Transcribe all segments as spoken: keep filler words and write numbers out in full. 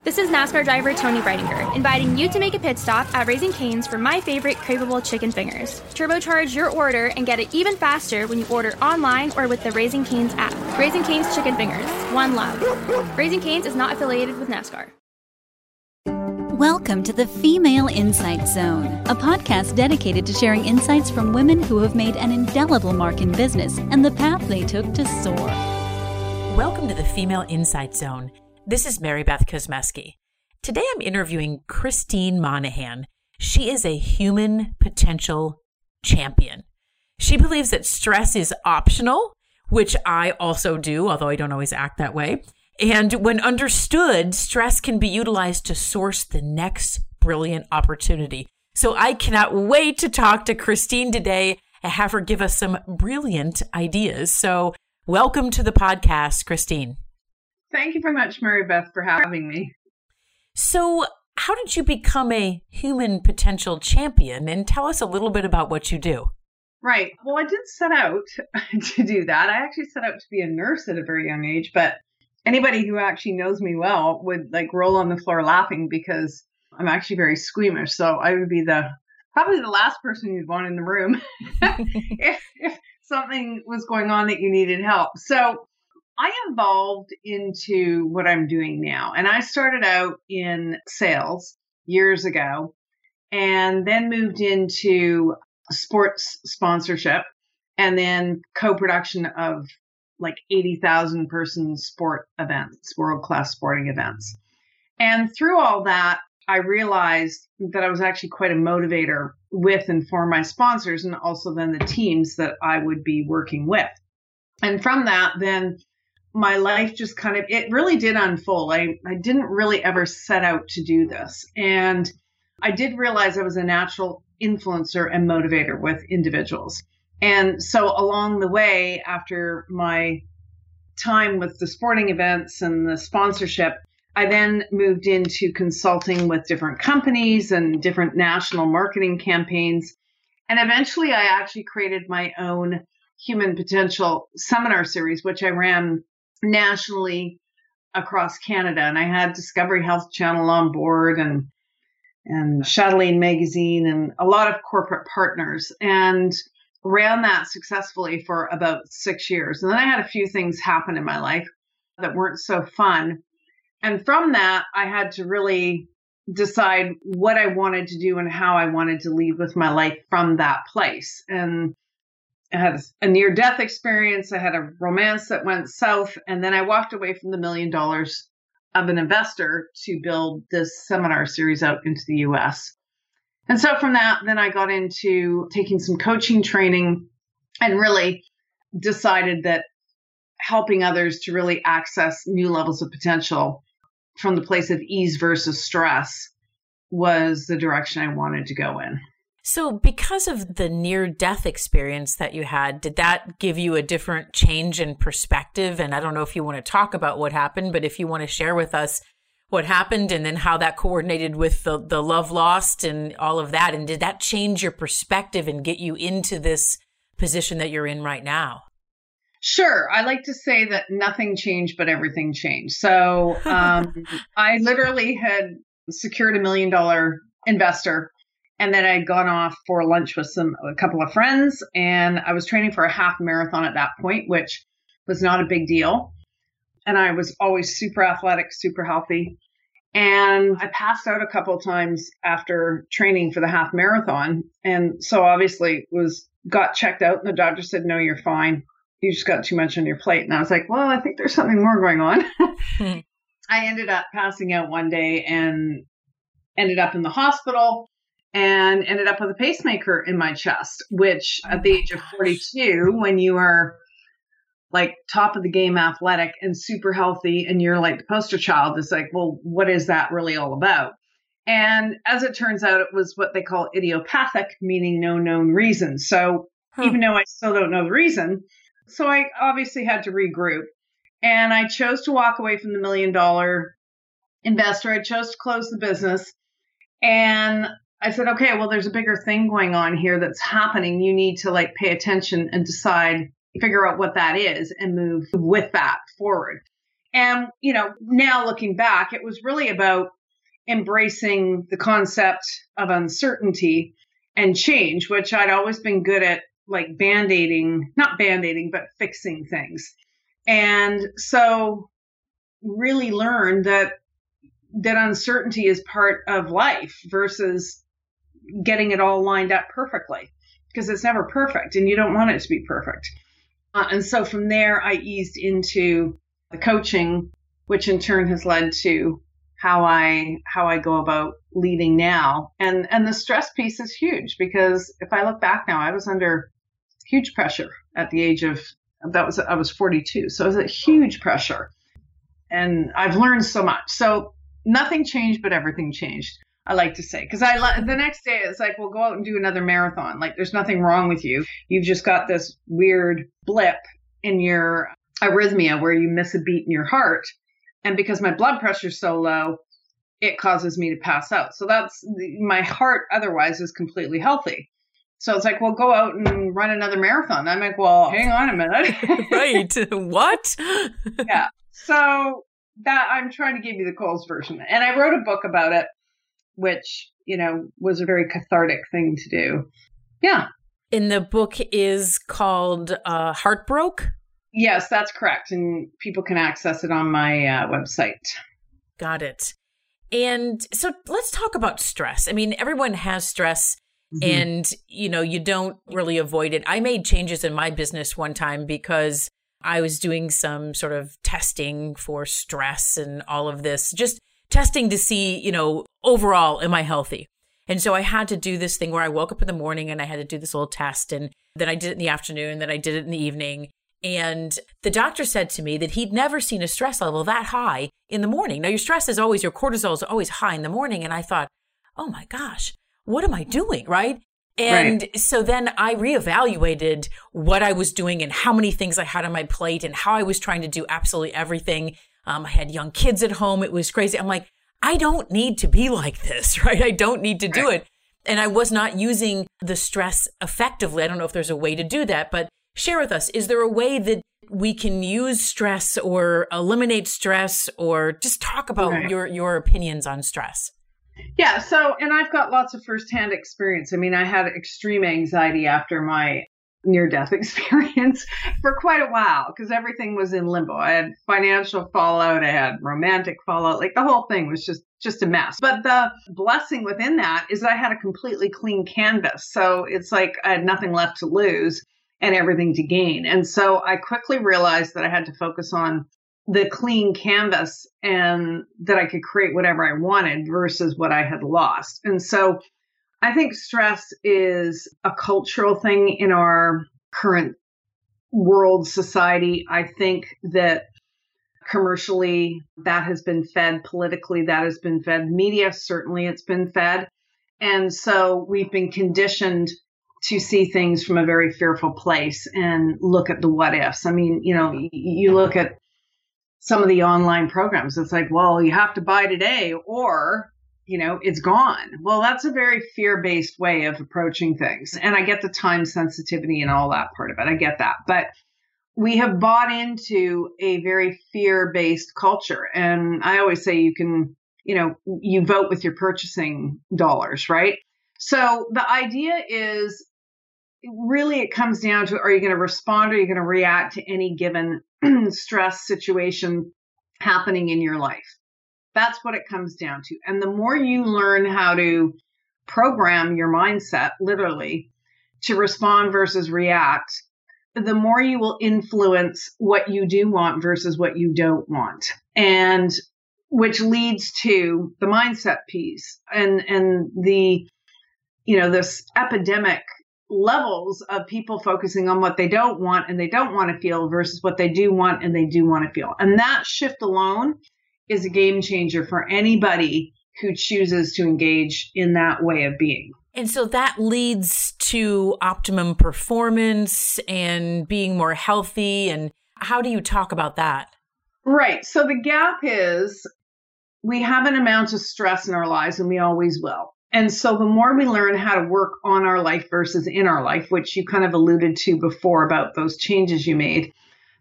This is NASCAR driver Tony Breidinger, inviting you to make a pit stop at Raising Cane's for my favorite craveable chicken fingers. Turbocharge your order and get it even faster when you order online or with the Raising Cane's app. Raising Cane's Chicken Fingers. One love. Raising Cane's is not affiliated with NASCAR. Welcome to the Female Insight Zone, a podcast dedicated to sharing insights from women who have made an indelible mark in business and the path they took to soar. Welcome to the Female Insight Zone. This is Mary Beth Kosmeski. Today I'm interviewing Christine Monahan. She is a human potential champion. She believes that stress is optional, which I also do, although I don't always act that way. And when understood, stress can be utilized to source the next brilliant opportunity. So I cannot wait to talk to Christine today and have her give us some brilliant ideas. So welcome to the podcast, Christine. Thank you very much, Mary Beth, for having me. So how did you become a human potential champion? And tell us a little bit about what you do. Right. Well, I did set out to do that. I actually set out to be a nurse at a very young age, but anybody who actually knows me well would like roll on the floor laughing because I'm actually very squeamish. So I would be the probably the last person you'd want in the room if, if something was going on that you needed help. So I evolved into what I'm doing now. And I started out in sales years ago and then moved into sports sponsorship and then co-production of like eighty thousand person sport events, world-class sporting events. And through all that, I realized that I was actually quite a motivator with and for my sponsors and also then the teams that I would be working with. And from that, then my life just kind of, it really did unfold. I, I didn't really ever set out to do this. And I did realize I was a natural influencer and motivator with individuals. And so along the way, after my time with the sporting events and the sponsorship, I then moved into consulting with different companies and different national marketing campaigns. And eventually I actually created my own human potential seminar series, which I ran nationally across Canada. And I had Discovery Health Channel on board and and Chatelaine Magazine and a lot of corporate partners and ran that successfully for about six years. And then I had a few things happen in my life that weren't so fun. And from that, I had to really decide what I wanted to do and how I wanted to lead with my life from that place. And I had a near-death experience. I had a romance that went south. And then I walked away from the million dollars of an investor to build this seminar series out into the U S. And so from that, then I got into taking some coaching training and really decided that helping others to really access new levels of potential from the place of ease versus stress was the direction I wanted to go in. So because of the near-death experience that you had, did that give you a different change in perspective? And I don't know if you want to talk about what happened, but if you want to share with us what happened and then how that coordinated with the, the love lost and all of that. And did that change your perspective and get you into this position that you're in right now? Sure. I like to say that nothing changed, but everything changed. So um, I literally had secured a million dollar investor. And then I'd gone off for lunch with some a couple of friends, and I was training for a half marathon at that point, which was not a big deal. And I was always super athletic, super healthy. And I passed out a couple of times after training for the half marathon. And so obviously was got checked out, and the doctor said, "No, you're fine. You just got too much on your plate." And I was like, well, I think there's something more going on. I ended up passing out one day and ended up in the hospital. And ended up with a pacemaker in my chest, which at the age of forty-two, when you are like top of the game athletic and super healthy and you're like the poster child, is like, well, what is that really all about? And as it turns out, it was what they call idiopathic, meaning no known reason. So huh. even though I still don't know the reason, so I obviously had to regroup. And I chose to walk away from the million dollar investor. I chose to close the business. And I said, okay, well, there's a bigger thing going on here that's happening. You need to like pay attention and decide, figure out what that is and move with that forward. And, you know, now looking back, it was really about embracing the concept of uncertainty and change, which I'd always been good at, like band-aiding, not band-aiding, but fixing things. And so really learned that that uncertainty is part of life versus getting it all lined up perfectly, because it's never perfect and you don't want it to be perfect. Uh, and so from there, I eased into the coaching, which in turn has led to how I how I go about leading now. And and the stress piece is huge, because if I look back now, I was under huge pressure at the age of, that was, I was forty-two. So it was a huge pressure. And I've learned so much. So nothing changed, but everything changed, I like to say. Because I the next day, it's like, well, go out and do another marathon. Like, there's nothing wrong with you. You've just got this weird blip in your arrhythmia where you miss a beat in your heart. And because my blood pressure is so low, it causes me to pass out. So that's, my heart otherwise is completely healthy. So it's like, well, go out and run another marathon. I'm like, well, hang on a minute. Right. What? Yeah. So that, I'm trying to give you the Coles version. And I wrote a book about it, which, you know, was a very cathartic thing to do. Yeah. And the book is called uh, Heartbroke? Yes, that's correct. And people can access it on my uh, website. Got it. And so let's talk about stress. I mean, everyone has stress. Mm-hmm. And, you know, you don't really avoid it. I made changes in my business one time because I was doing some sort of testing for stress and all of this, just testing to see, you know, overall, am I healthy? And so I had to do this thing where I woke up in the morning and I had to do this little test. And then I did it in the afternoon, then I did it in the evening. And the doctor said to me that he'd never seen a stress level that high in the morning. Now, your stress is always, your cortisol is always high in the morning. And I thought, oh my gosh, what am I doing? Right. And right. So then I reevaluated what I was doing and how many things I had on my plate and how I was trying to do absolutely everything. Um, I had young kids at home. It was crazy. I'm like, I don't need to be like this, right? I don't need to do it. And I was not using the stress effectively. I don't know if there's a way to do that, but share with us, is there a way that we can use stress or eliminate stress, or just talk about right. your, your opinions on stress? Yeah. So, and I've got lots of firsthand experience. I mean, I had extreme anxiety after my near-death experience for quite a while because everything was in limbo. I had financial fallout. I had romantic fallout. Like the whole thing was just, just a mess. But the blessing within that is I had a completely clean canvas. So it's like I had nothing left to lose and everything to gain. And so I quickly realized that I had to focus on the clean canvas and that I could create whatever I wanted versus what I had lost. And so I think stress is a cultural thing in our current world society. I think that commercially that has been fed, politically that has been fed, media, certainly it's been fed. And so we've been conditioned to see things from a very fearful place and look at the what ifs. I mean, you know, you look at some of the online programs, it's like, well, you have to buy today or, you know, it's gone. Well, that's a very fear-based way of approaching things. And I get the time sensitivity and all that part of it. I get that. But we have bought into a very fear-based culture. And I always say you can, you know, you vote with your purchasing dollars, right? So the idea is really it comes down to, are you going to respond or are you going to react to any given stress situation happening in your life? That's what it comes down to. And the more you learn how to program your mindset, literally, to respond versus react, the more you will influence what you do want versus what you don't want. And which leads to the mindset piece and, and the, you know, this epidemic levels of people focusing on what they don't want and they don't want to feel versus what they do want and they do want to feel. And that shift alone is a game changer for anybody who chooses to engage in that way of being. And so that leads to optimum performance and being more healthy. And how do you talk about that? Right. So the gap is we have an amount of stress in our lives and we always will. And so the more we learn how to work on our life versus in our life, which you kind of alluded to before about those changes you made,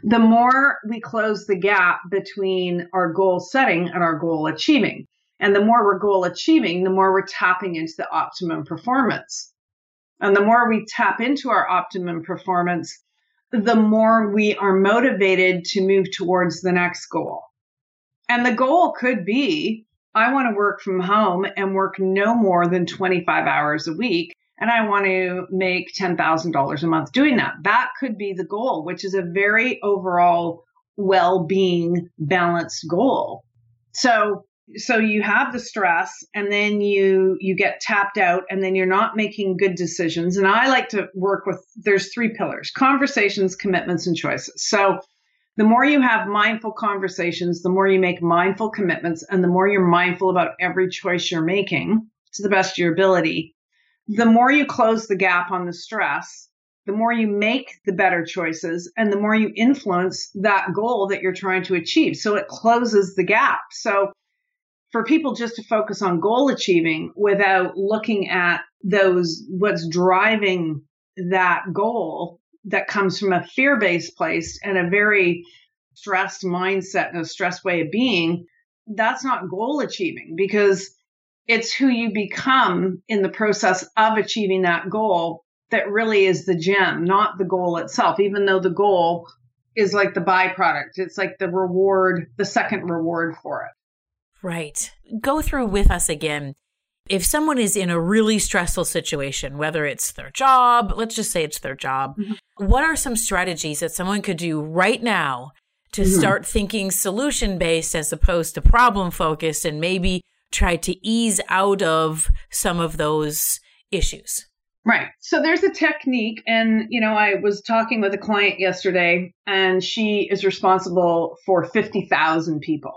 the more we close the gap between our goal setting and our goal achieving. And the more we're goal achieving, the more we're tapping into the optimum performance. And the more we tap into our optimum performance, the more we are motivated to move towards the next goal. And the goal could be, I want to work from home and work no more than twenty-five hours a week. And I want to make ten thousand dollars a month doing that. That could be the goal, which is a very overall well-being balanced goal. So, so you have the stress and then you, you get tapped out and then you're not making good decisions. And I like to work with, there's three pillars: conversations, commitments, and choices. So the more you have mindful conversations, the more you make mindful commitments, and the more you're mindful about every choice you're making to the best of your ability, the more you close the gap on the stress, the more you make the better choices, and the more you influence that goal that you're trying to achieve. So it closes the gap. So for people just to focus on goal achieving without looking at those, what's driving that goal that comes from a fear-based place and a very stressed mindset and a stressed way of being, that's not goal achieving, because it's who you become in the process of achieving that goal that really is the gem, not the goal itself, even though the goal is like the byproduct. It's like the reward, the second reward for it. Right. Go through with us again. If someone is in a really stressful situation, whether it's their job, let's just say it's their job, mm-hmm. what are some strategies that someone could do right now to mm-hmm. start thinking solution-based as opposed to problem-focused, and maybe try to ease out of some of those issues? Right. So there's a technique. And, you know, I was talking with a client yesterday, and she is responsible for fifty thousand people.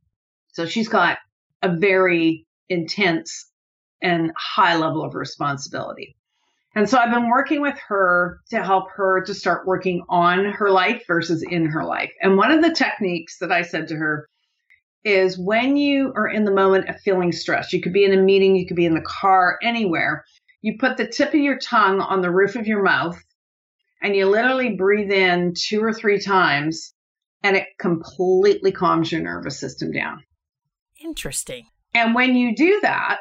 So she's got a very intense and high level of responsibility. And so I've been working with her to help her to start working on her life versus in her life. And one of the techniques that I said to her is, when you are in the moment of feeling stressed, you could be in a meeting, you could be in the car, anywhere, you put the tip of your tongue on the roof of your mouth and you literally breathe in two or three times, and it completely calms your nervous system down. Interesting. And when you do that,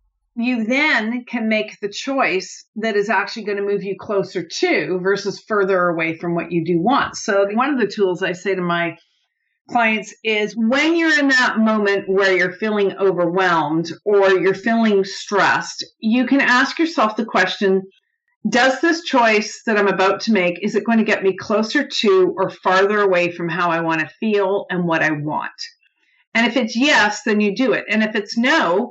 you then can make the choice that is actually going to move you closer to versus further away from what you do want. So one of the tools I say to my clients is, when you're in that moment where you're feeling overwhelmed or you're feeling stressed, you can ask yourself the question, does this choice that I'm about to make, is it going to get me closer to or farther away from how I want to feel and what I want? And if it's yes, then you do it. And if it's no,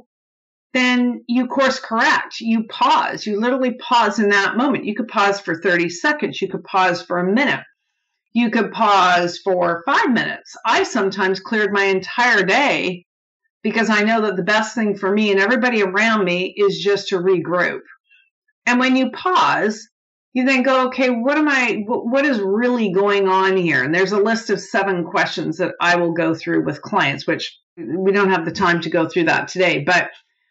then you course correct. You pause. You literally pause in that moment. You could pause for thirty seconds. You could pause for a minute. You could pause for five minutes. I sometimes cleared my entire day because I know that the best thing for me and everybody around me is just to regroup. And when you pause, you then go, okay, what am I, what is really going on here? And there's a list of seven questions that I will go through with clients, which we don't have the time to go through that today, but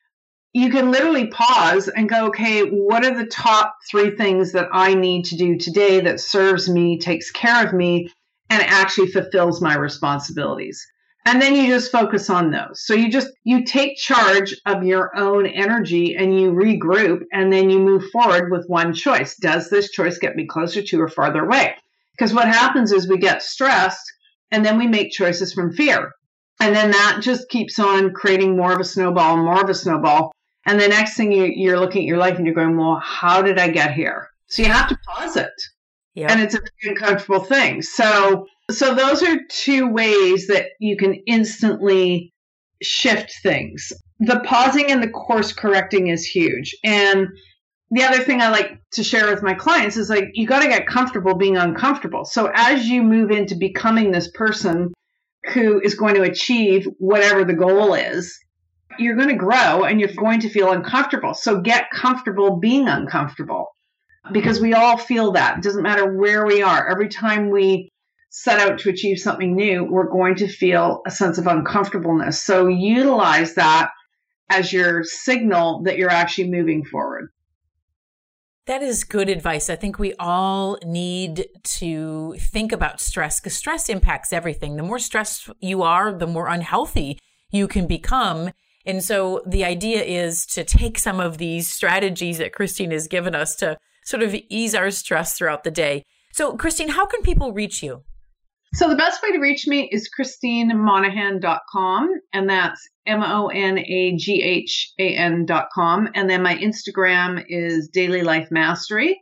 you can literally pause and go, okay, what are the top three things that I need to do today that serves me, takes care of me, and actually fulfills my responsibilities? And then you just focus on those. So you just, you take charge of your own energy and you regroup, and then you move forward with one choice. Does this choice get me closer to or farther away? Because what happens is we get stressed and then we make choices from fear. And then that just keeps on creating more of a snowball and more of a snowball. And the next thing you, you're looking at your life and you're going, well, how did I get here? So you have to pause it. Yep. And it's a very uncomfortable thing. So, so those are two ways that you can instantly shift things. The pausing and the course correcting is huge. And the other thing I like to share with my clients is, like, you got to get comfortable being uncomfortable. So as you move into becoming this person who is going to achieve whatever the goal is, you're going to grow and you're going to feel uncomfortable. So get comfortable being uncomfortable, because we all feel that. It doesn't matter where we are. Every time we set out to achieve something new, we're going to feel a sense of uncomfortableness. So utilize that as your signal that you're actually moving forward. That is good advice. I think we all need to think about stress because stress impacts everything. The more stressed you are, the more unhealthy you can become. And so the idea is to take some of these strategies that Christine has given us to sort of ease our stress throughout the day. So Christine, how can people reach you? So the best way to reach me is christine monahan dot com, and that's M O N A G H A N dot com. And then my Instagram is Daily Life Mastery.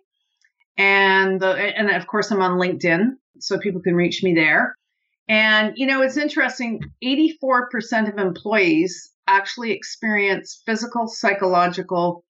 And, the, and of course, I'm on LinkedIn, so people can reach me there. And, you know, it's interesting, eighty-four percent of employees actually experience physical, psychological,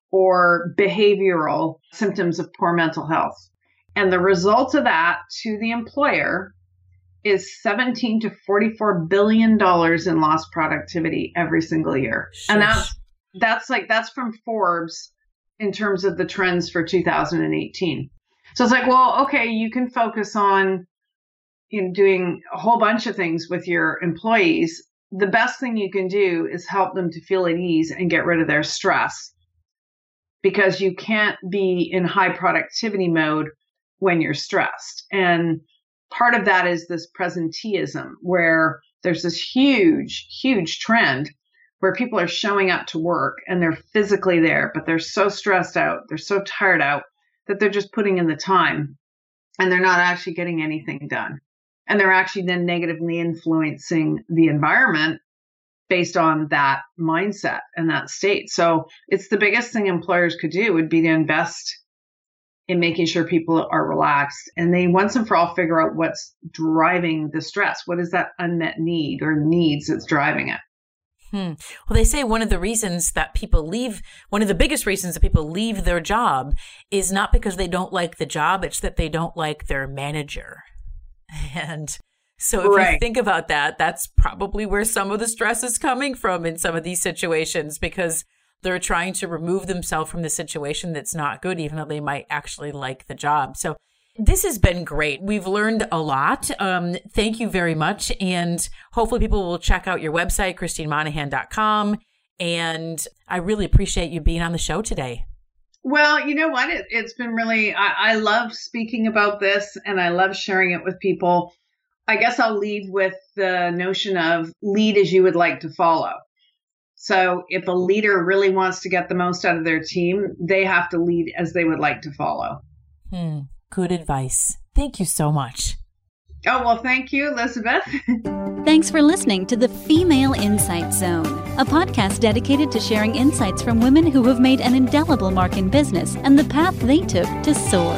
or behavioral symptoms of poor mental health. And the result of that to the employer is seventeen to forty-four billion dollars in lost productivity every single year. Shush. And that's, that's like, that's from Forbes in terms of the trends for two thousand eighteen. So it's like, well, okay, you can focus on you know, doing a whole bunch of things with your employees. The best thing you can do is help them to feel at ease and get rid of their stress, because you can't be in high productivity mode when you're stressed. And part of that is this presenteeism, where there's this huge, huge trend where people are showing up to work and they're physically there, but they're so stressed out, they're so tired out that they're just putting in the time and they're not actually getting anything done. And they're actually then negatively influencing the environment based on that mindset and that state. So it's the biggest thing employers could do would be to invest in making sure people are relaxed, and they once and for all figure out what's driving the stress. What is that unmet need or needs that's driving it? Hmm. Well, they say one of the reasons that people leave, one of the biggest reasons that people leave their job is not because they don't like the job, it's that they don't like their manager. And so if right. you think about that, that's probably where some of the stress is coming from in some of these situations, because they're trying to remove themselves from the situation that's not good, even though they might actually like the job. So this has been great. We've learned a lot. Um, thank you very much. And hopefully people will check out your website, christine monahan dot com. And I really appreciate you being on the show today. Well, you know what? It, it's been really, I, I love speaking about this and I love sharing it with people. I guess I'll leave with the notion of lead as you would like to follow. So if a leader really wants to get the most out of their team, they have to lead as they would like to follow. Hmm. Good advice. Thank you so much. Oh, well, thank you, Elizabeth. Thanks for listening to the Female Insight Zone, a podcast dedicated to sharing insights from women who have made an indelible mark in business and the path they took to soar.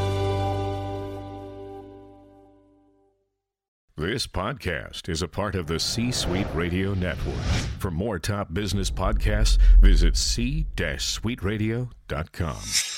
This podcast is a part of the C-Suite Radio Network. For more top business podcasts, visit c suite radio dot com.